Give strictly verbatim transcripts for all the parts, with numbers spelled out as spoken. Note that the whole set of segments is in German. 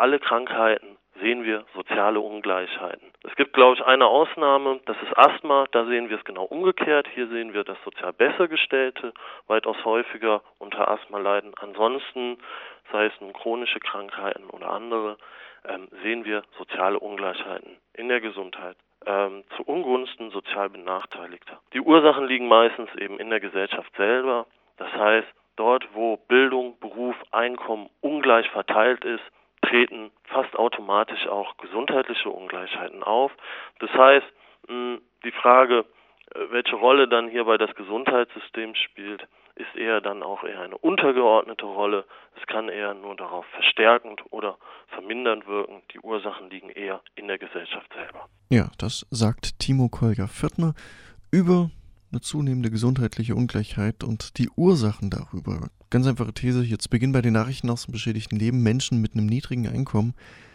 alle Krankheiten sehen wir soziale Ungleichheiten. Es gibt, glaube ich, eine Ausnahme, das ist Asthma, da sehen wir es genau umgekehrt. Hier sehen wir, dass sozial besser Gestellte weitaus häufiger unter Asthma leiden. Ansonsten, sei es nun chronische Krankheiten oder andere, ähm, sehen wir soziale Ungleichheiten in der Gesundheit ähm, zu Ungunsten sozial Benachteiligter. Die Ursachen liegen meistens eben in der Gesellschaft selber. Das heißt, dort, wo Bildung, Beruf, Einkommen ungleich verteilt ist, treten fast automatisch auch gesundheitliche Ungleichheiten auf. Das heißt, die Frage, welche Rolle dann hierbei das Gesundheitssystem spielt, ist eher dann auch eher eine untergeordnete Rolle. Es kann eher nur darauf verstärkend oder vermindernd wirken. Die Ursachen liegen eher in der Gesellschaft selber. Ja, das sagt Timo Kolja-Pförtner über eine zunehmende gesundheitliche Ungleichheit und die Ursachen darüber. Ganz einfache These hier zu Beginn bei den Nachrichten aus dem beschädigten Leben. Menschen mit einem niedrigen Einkommen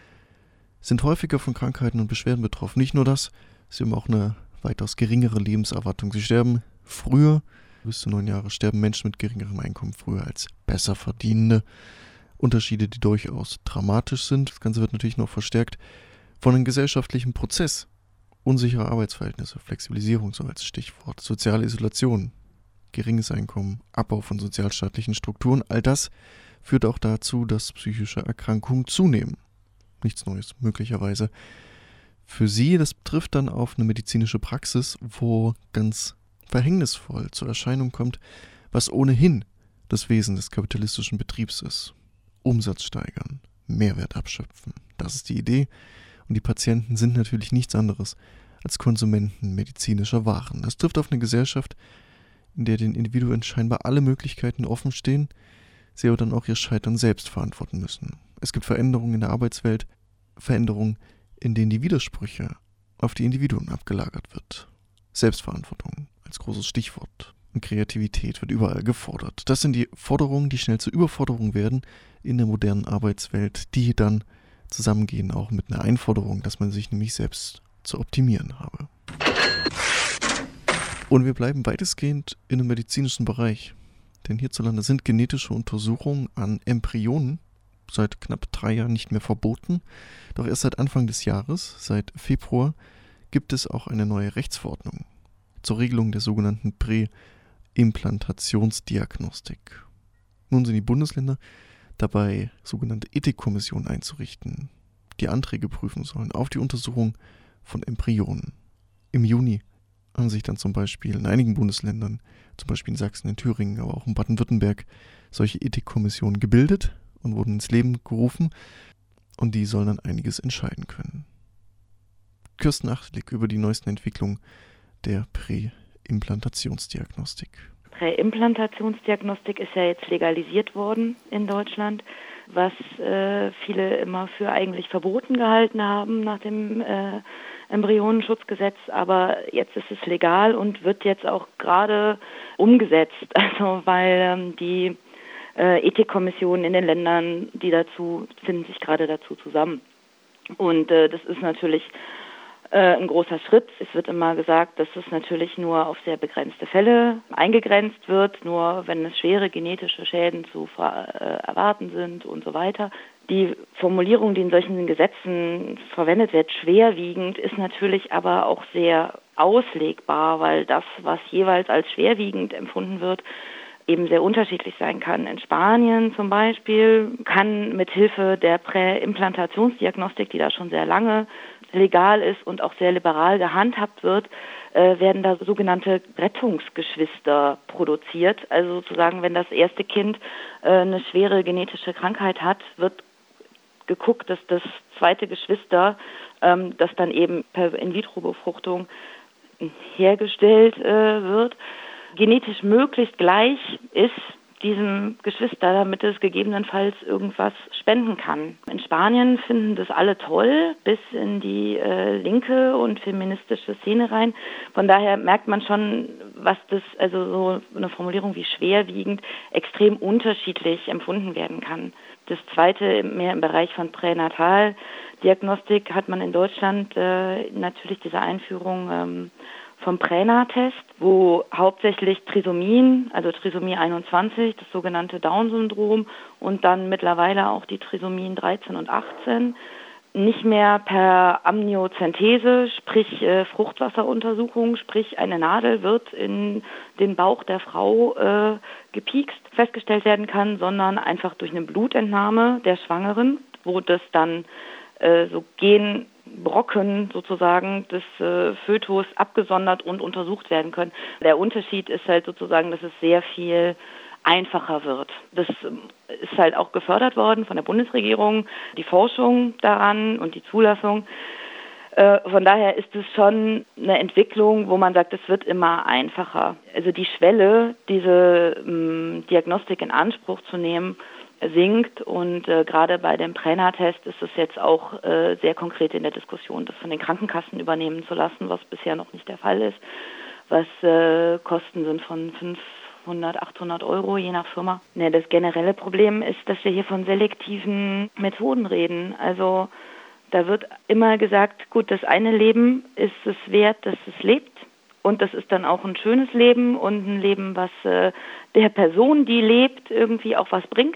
sind häufiger von Krankheiten und Beschwerden betroffen. Nicht nur das, sie haben auch eine weitaus geringere Lebenserwartung. Sie sterben früher, bis zu neun Jahre, sterben Menschen mit geringerem Einkommen früher als besser verdienende. Unterschiede, die durchaus dramatisch sind. Das Ganze wird natürlich noch verstärkt von einem gesellschaftlichen Prozess. Unsichere Arbeitsverhältnisse, Flexibilisierung so als Stichwort, soziale Isolation, geringes Einkommen, Abbau von sozialstaatlichen Strukturen, all das führt auch dazu, dass psychische Erkrankungen zunehmen. Nichts Neues, möglicherweise. Für sie, das trifft dann auf eine medizinische Praxis, wo ganz verhängnisvoll zur Erscheinung kommt, was ohnehin das Wesen des kapitalistischen Betriebs ist. Umsatz steigern, Mehrwert abschöpfen, das ist die Idee. Und die Patienten sind natürlich nichts anderes als Konsumenten medizinischer Waren. Das trifft auf eine Gesellschaft, in der den Individuen scheinbar alle Möglichkeiten offen stehen, sie aber dann auch ihr Scheitern selbst verantworten müssen. Es gibt Veränderungen in der Arbeitswelt, Veränderungen, in denen die Widersprüche auf die Individuen abgelagert wird. Selbstverantwortung als großes Stichwort. Und Kreativität wird überall gefordert. Das sind die Forderungen, die schnell zur Überforderung werden in der modernen Arbeitswelt, die dann zusammengehen auch mit einer Einforderung, dass man sich nämlich selbst zu optimieren habe. Und wir bleiben weitestgehend in dem medizinischen Bereich, denn hierzulande sind genetische Untersuchungen an Embryonen seit knapp drei Jahren nicht mehr verboten, doch erst seit Anfang des Jahres, seit Februar, gibt es auch eine neue Rechtsverordnung zur Regelung der sogenannten Präimplantationsdiagnostik. Nun sind die Bundesländer dabei, sogenannte Ethikkommissionen einzurichten, die Anträge prüfen sollen auf die Untersuchung von Embryonen. Im Juni haben sich dann zum Beispiel in einigen Bundesländern, zum Beispiel in Sachsen, in Thüringen, aber auch in Baden-Württemberg, solche Ethikkommissionen gebildet und wurden ins Leben gerufen und die sollen dann einiges entscheiden können. Kirsten Achtlik über die neuesten Entwicklungen der Präimplantationsdiagnostik. Präimplantationsdiagnostik ist ja jetzt legalisiert worden in Deutschland, was äh, viele immer für eigentlich verboten gehalten haben nach dem äh, Embryonenschutzgesetz, aber jetzt ist es legal und wird jetzt auch gerade umgesetzt, also weil ähm, die äh, Ethikkommissionen in den Ländern, die dazu finden sich gerade dazu zusammen. Und äh, das ist natürlich ein großer Schritt. Es wird immer gesagt, dass es natürlich nur auf sehr begrenzte Fälle eingegrenzt wird, nur wenn es schwere genetische Schäden zu ver- äh, erwarten sind und so weiter. Die Formulierung, die in solchen Gesetzen verwendet wird, schwerwiegend, ist natürlich aber auch sehr auslegbar, weil das, was jeweils als schwerwiegend empfunden wird, eben sehr unterschiedlich sein kann. In Spanien zum Beispiel kann mit Hilfe der Präimplantationsdiagnostik, die da schon sehr lange legal ist und auch sehr liberal gehandhabt wird, äh, werden da sogenannte Rettungsgeschwister produziert. Also sozusagen, wenn das erste Kind äh, eine schwere genetische Krankheit hat, wird geguckt, dass das zweite Geschwister, ähm, das dann eben per In-vitro-Befruchtung hergestellt äh, wird, genetisch möglichst gleich ist diesem Geschwister, damit es gegebenenfalls irgendwas spenden kann. In Spanien finden das alle toll, bis in die äh, linke und feministische Szene rein. Von daher merkt man schon, was das, also so eine Formulierung wie schwerwiegend, extrem unterschiedlich empfunden werden kann. Das Zweite, mehr im Bereich von Pränataldiagnostik, hat man in Deutschland äh, natürlich diese Einführung ähm, vom Pränatest, wo hauptsächlich Trisomien, also Trisomie einundzwanzig, das sogenannte Down-Syndrom und dann mittlerweile auch die Trisomien dreizehn und achtzehn, nicht mehr per Amniozentese, sprich äh, Fruchtwasseruntersuchung, sprich eine Nadel wird in den Bauch der Frau äh, gepiekst, festgestellt werden kann, sondern einfach durch eine Blutentnahme der Schwangeren, wo das dann äh, so Genbrocken sozusagen des äh, Fötus abgesondert und untersucht werden können. Der Unterschied ist halt sozusagen, dass es sehr viel einfacher wird. Das ist halt auch gefördert worden von der Bundesregierung, die Forschung daran und die Zulassung. Äh, von daher ist es schon eine Entwicklung, wo man sagt, es wird immer einfacher. Also die Schwelle, diese ähm, Diagnostik in Anspruch zu nehmen, sinkt und äh, gerade bei dem Pränatest ist es jetzt auch äh, sehr konkret in der Diskussion, das von den Krankenkassen übernehmen zu lassen, was bisher noch nicht der Fall ist, was äh, Kosten sind von fünfhundert, achthundert Euro, je nach Firma. Ne, das generelle Problem ist, dass wir hier von selektiven Methoden reden. Also da wird immer gesagt, gut, das eine Leben ist es wert, dass es lebt. Und das ist dann auch ein schönes Leben und ein Leben, was äh, der Person, die lebt, irgendwie auch was bringt.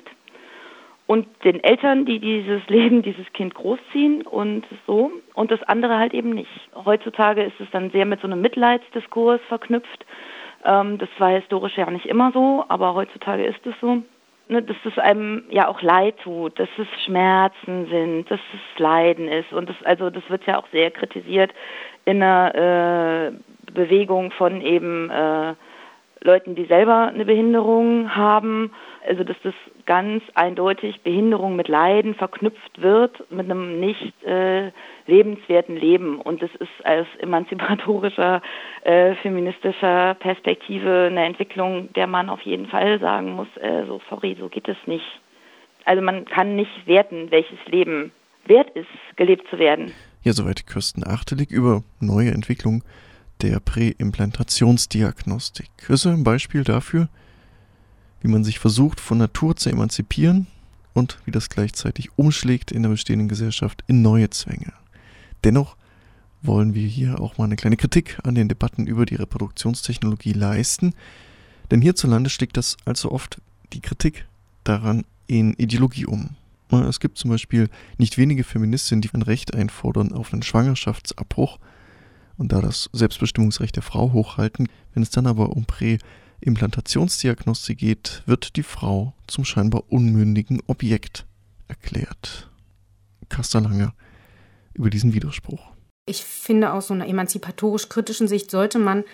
Und den Eltern, die dieses Leben, dieses Kind großziehen und so. Und das andere halt eben nicht. Heutzutage ist es dann sehr mit so einem Mitleidsdiskurs verknüpft. Ähm, das war historisch ja nicht immer so, aber heutzutage ist es so. Ne, dass es einem ja auch leid tut, dass es Schmerzen sind, dass es Leiden ist. Und das, also das wird ja auch sehr kritisiert in einer äh, Bewegung von eben äh, Leuten, die selber eine Behinderung haben. Also dass das ganz eindeutig Behinderung mit Leiden verknüpft wird, mit einem nicht äh, lebenswerten Leben. Und das ist aus emanzipatorischer, äh, feministischer Perspektive eine Entwicklung, der man auf jeden Fall sagen muss, äh, so sorry, so geht es nicht. Also man kann nicht werten, welches Leben wert ist, gelebt zu werden. Ja, soweit Kirsten Achtelig über neue Entwicklungen der Präimplantationsdiagnostik. Das ist ein Beispiel dafür, wie man sich versucht, von Natur zu emanzipieren und wie das gleichzeitig umschlägt in der bestehenden Gesellschaft in neue Zwänge. Dennoch wollen wir hier auch mal eine kleine Kritik an den Debatten über die Reproduktionstechnologie leisten, denn hierzulande schlägt das allzu oft die Kritik daran in Ideologie um. Es gibt zum Beispiel nicht wenige Feministinnen, die ein Recht einfordern auf einen Schwangerschaftsabbruch und da das Selbstbestimmungsrecht der Frau hochhalten. Wenn es dann aber um Präimplantationsdiagnostik geht, wird die Frau zum scheinbar unmündigen Objekt erklärt. Kasterlanger über diesen Widerspruch. Ich finde, aus so einer emanzipatorisch-kritischen Sicht sollte man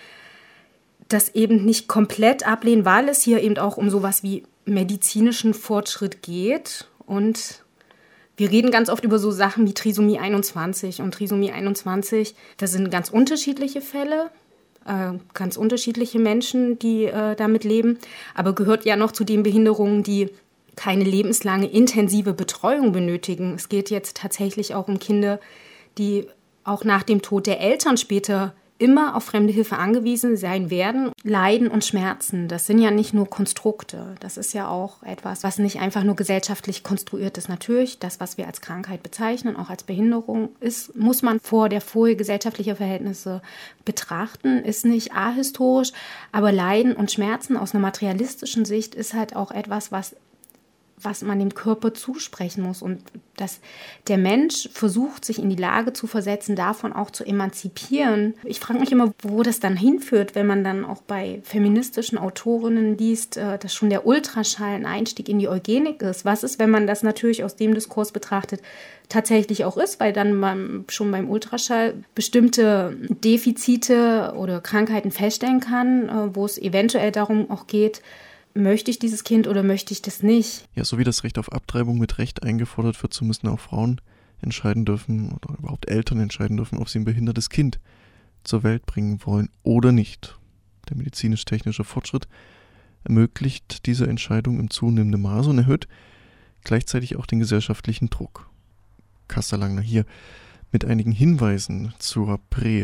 das eben nicht komplett ablehnen, weil es hier eben auch um sowas wie medizinischen Fortschritt geht. Und wir reden ganz oft über so Sachen wie Trisomie einundzwanzig. Und Trisomie einundzwanzig, das sind ganz unterschiedliche Fälle, äh, ganz unterschiedliche Menschen, die äh, damit leben. Aber gehört ja noch zu den Behinderungen, die keine lebenslange intensive Betreuung benötigen. Es geht jetzt tatsächlich auch um Kinder, die auch nach dem Tod der Eltern später immer auf fremde Hilfe angewiesen sein werden. Leiden und Schmerzen, das sind ja nicht nur Konstrukte. Das ist ja auch etwas, was nicht einfach nur gesellschaftlich konstruiert ist. Natürlich, das, was wir als Krankheit bezeichnen, auch als Behinderung, ist, muss man vor der Folie gesellschaftlicher Verhältnisse betrachten, ist nicht ahistorisch. Aber Leiden und Schmerzen aus einer materialistischen Sicht ist halt auch etwas, was was man dem Körper zusprechen muss und dass der Mensch versucht, sich in die Lage zu versetzen, davon auch zu emanzipieren. Ich frage mich immer, wo das dann hinführt, wenn man dann auch bei feministischen Autorinnen liest, dass schon der Ultraschall ein Einstieg in die Eugenik ist. Was ist, wenn man das natürlich aus dem Diskurs betrachtet, tatsächlich auch ist, weil dann man schon beim Ultraschall bestimmte Defizite oder Krankheiten feststellen kann, wo es eventuell darum auch geht, möchte ich dieses Kind oder möchte ich das nicht? Ja, so wie das Recht auf Abtreibung mit Recht eingefordert wird, so müssen auch Frauen entscheiden dürfen oder überhaupt Eltern entscheiden dürfen, ob sie ein behindertes Kind zur Welt bringen wollen oder nicht. Der medizinisch-technische Fortschritt ermöglicht diese Entscheidung im zunehmenden Maße und erhöht gleichzeitig auch den gesellschaftlichen Druck. Kasterlanger hier mit einigen Hinweisen zur Prä-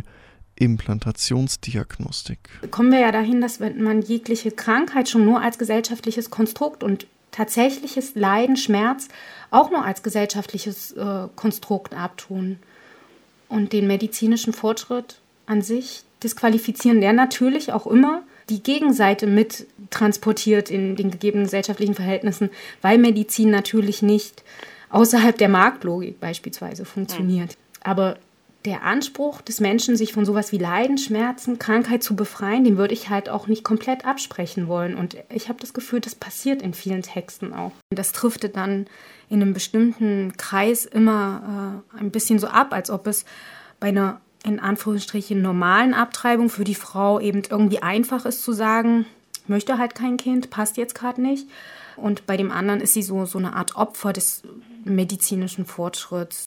Implantationsdiagnostik. Kommen wir ja dahin, dass man jegliche Krankheit schon nur als gesellschaftliches Konstrukt und tatsächliches Leiden, Schmerz auch nur als gesellschaftliches äh, Konstrukt abtun. Und den medizinischen Fortschritt an sich, disqualifizieren, der natürlich auch immer die Gegenseite mit transportiert in den gegebenen gesellschaftlichen Verhältnissen, weil Medizin natürlich nicht außerhalb der Marktlogik beispielsweise funktioniert. Aber der Anspruch des Menschen, sich von sowas wie Leiden, Schmerzen, Krankheit zu befreien, den würde ich halt auch nicht komplett absprechen wollen. Und ich habe das Gefühl, das passiert in vielen Texten auch. Das driftet dann in einem bestimmten Kreis immer äh, ein bisschen so ab, als ob es bei einer in Anführungsstrichen normalen Abtreibung für die Frau eben irgendwie einfach ist zu sagen, ich möchte halt kein Kind, passt jetzt gerade nicht. Und bei dem anderen ist sie so, so eine Art Opfer des medizinischen Fortschritts.